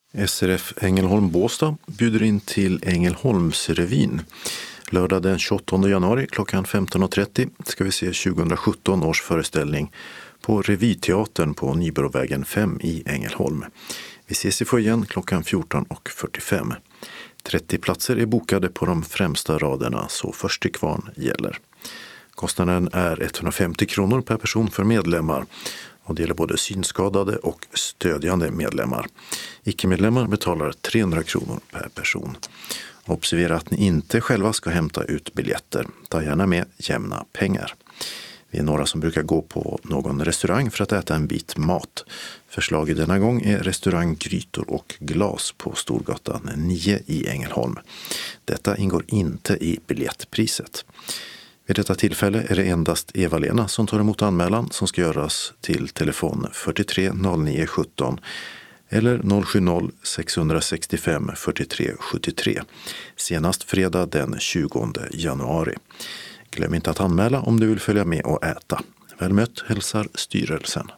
SRF Ängelholm-Båstad bjuder in till Ängelholmsrevyn. Lördag den 28 januari klockan 15.30 ska vi se 2017 års föreställning på Revyteatern på Nybrovägen 5 i Ängelholm. Vi ses i foajén klockan 14.45. 30 platser är bokade på de främsta raderna, så först till kvarn gäller. Kostnaden är 150 kronor per person för medlemmar. Och det gäller både synskadade och stödjande medlemmar. Icke-medlemmar betalar 300 kronor per person. Observera att ni inte själva ska hämta ut biljetter. Ta gärna med jämna pengar. Vi är några som brukar gå på någon restaurang för att äta en bit mat. Förslaget denna gång är restaurang Grytor och glas på Storgatan 9 i Ängelholm. Detta ingår inte i biljettpriset. Vid detta tillfälle är det endast Eva-Lena som tar emot anmälan som ska göras till telefon 43 09 17 eller 070-665 43 73 senast fredag den 20 januari. Glöm inte att anmäla om du vill följa med och äta. Väl mött hälsar styrelsen.